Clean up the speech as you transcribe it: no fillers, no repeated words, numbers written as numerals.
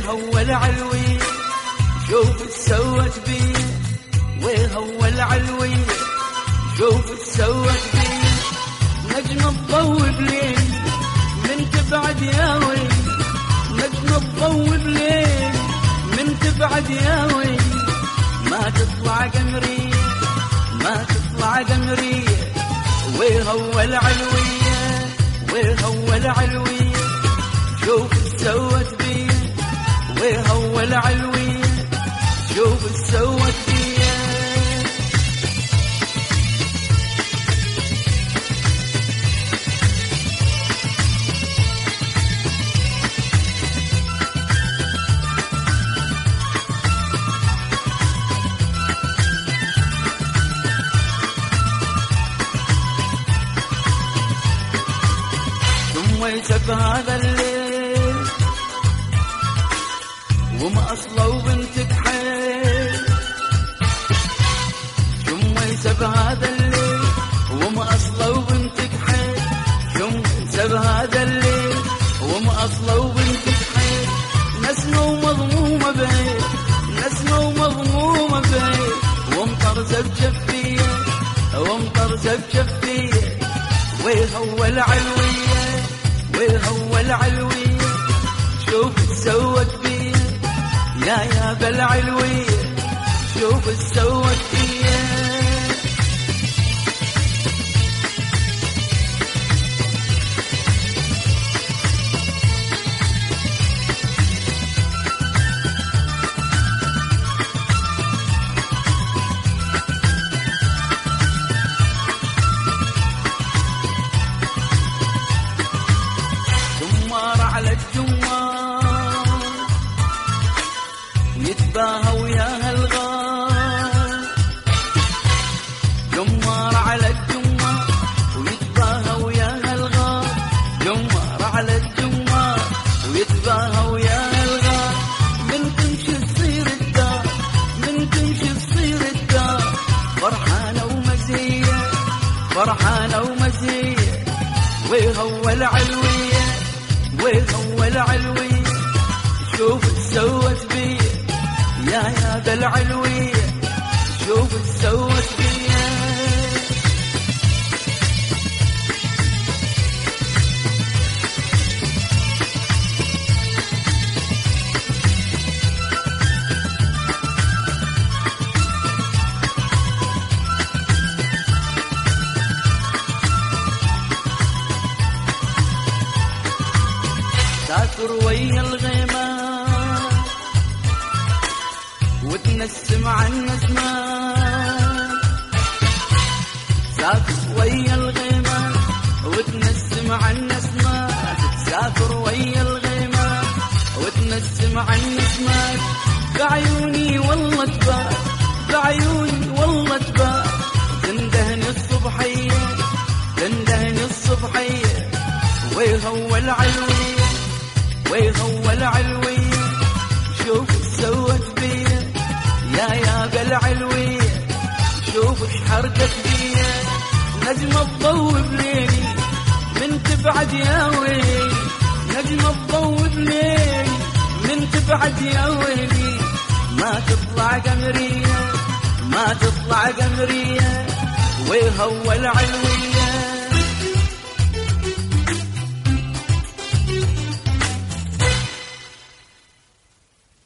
ويهوى العلوية شوف سوت بيه، ويهوى العلوية شوف سوت بيه. نجم الضوء بليل من تبعد يا ويل، نجم الضوء بليل من تبعد يا ويل. ما تطلع قمرية ما تطلع قمرية، ويهوى العلوية ويهوى العلوية شوف سوت بيه، ويهوى العلوية شوف سوت بيه. ويسب هذا الليل وما أصله بنتك حيل، شم يسب هذا الليل وما أصله بنتك حيل، شم يسب هذا الليل وما أصله بنتك حيل. نسمة ومضمومة بعيد، نسمة ومضمومة بعيد، ومطرزة بجفية ومطرزة بجفية. ويهوى العلوية ويهوى العلوية شوف سوت بيه، يا بالعلوية شوف سوت بيه. على الجمار ويتباهى وياها الغار، جمار على الجمار ويتباهى وياها الغار، جمار على الجمار ويتباهى وياها الغار. من تمشي تصير الدار، من تمشي تصير الدار، فرحانة ومزية فرحانة ومزية. ويهوى العلوية ويهوى العلوية شوف سوت بيه، يا بالعلوية شوف سوت بيه. سافر ويا الغيمة وتنسم عن النسمات، سافر ويا الغيمة وتنسم عن النسمات، سافر ويا الغيمة وتنسم عن النسمات. بعيوني والله تبات، بعيوني والله تبات، تندهني الصبحية تندهني الصبحية. ويهوى العلوية ويهوى العلوية شوف سوت بيه، يا بالعلوية شوف اش حركت بيه. نجم الضوء بليلي من تبعد يا ويلي، نجم الضوء بليلي من تبعد يا ويلي. ما تطلع قمرية ما تطلع قمرية، ويهوى العلوية